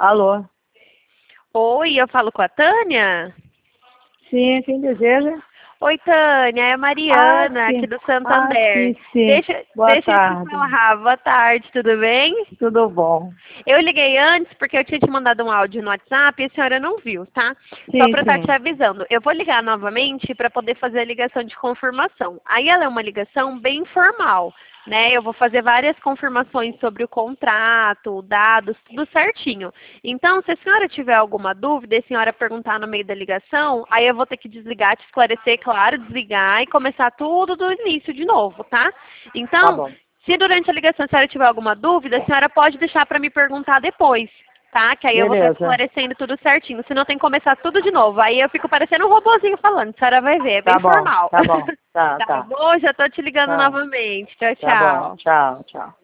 Alô? Oi, eu falo com a Tânia? Sim, quem deseja? Oi, Tânia, é a Mariana, aqui Sim. do Santander. Sim, sim. Boa Deixa eu te tarde. falar, boa tarde, tudo bem? Tudo bom? Eu liguei antes porque eu tinha te mandado um áudio no WhatsApp e a senhora não viu, tá? Só Sim, para estar te sim. avisando. Eu vou ligar novamente para poder fazer a ligação de confirmação. Aí ela é uma ligação bem informal, né? Eu vou fazer várias confirmações sobre o contrato, dados, tudo certinho. Então, se a senhora tiver alguma dúvida e a senhora perguntar no meio da ligação, aí eu vou ter que desligar, te esclarecer, claro, desligar e começar tudo do início de novo, tá? Tá Então, bom. se durante a ligação a senhora tiver alguma dúvida, a senhora pode deixar para me perguntar depois, tá? Que aí eu vou estar Beleza. esclarecendo tudo certinho. Senão tem que começar tudo de novo. Aí eu fico parecendo um robozinho falando. A senhora vai ver, é bem Tá bom, formal. tá bom. Tá, Tá tá. bom? Já tô te ligando Tá, novamente. Tchau, tá bom. tchau. Tchau, tchau.